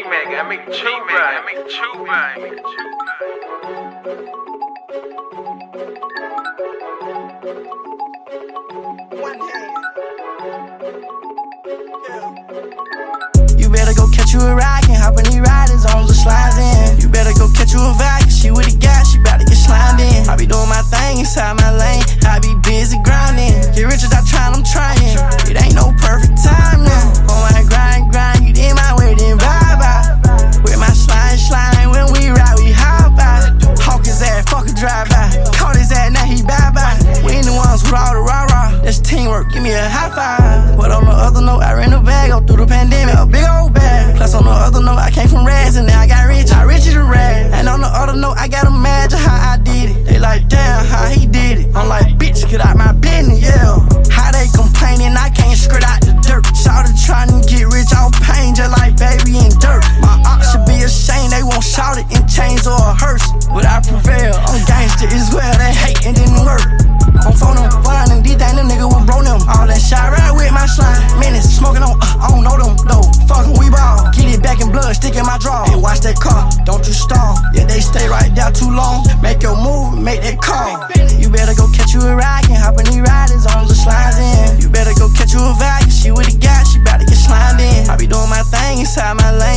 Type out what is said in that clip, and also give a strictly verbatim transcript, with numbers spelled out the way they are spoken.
G-Man, I make the chew right, I make the chew right, I make the chew right. One hand. Yeah. You better go catch you a ride, can't hop on these riders on the slides in. You better go catch you a vibe, cause she with a guy, she bout to get slimed in. I be doing my thing inside my lane, I be busy grinding. Get rich without trying, I'm trying. It ain't no perfect time now. On my grind, grind, you in my way, then bye bye. With my slide, slide, when we ride, we hop out. Hawk his ass, fuck a drive-by. Caught his ass, now he bye-bye. We ain't the ones with all the rah-rah. That's teamwork, give me a high five. But on the other note, I ran a bag up through the pandemic, a big old bag. Plus on the other note, I came from rags and now I got rich, I rich as a rag. And on the other note, I gotta imagine how I did it. They like, damn, how he did it. I'm like, bitch, get out my business, yeah. How they complaining, I can't skirt out the dirt. Shouted trying to get rich off pain, just like baby in dirt. My ops should be ashamed, they won't shout it in chains or a hearse. But I prevail, I'm gangster as well, they hate and didn't work. I'm phone them, flying and D-Dang, them nigga with bro them. All that shit, ride with my slime. Minutes, smoking on, uh, I don't know them, though. Fuckin' we ball, get it back in blood, stick in my draw. Hey, watch that car, don't you stall. Yeah, they stay right there too long. Make your move, make that call. You better go catch you a ride, can't hop on these riders on the slides in. You better go catch you a vibe, she with a guy, she bout to get slimed in. I be doing my thing inside my lane.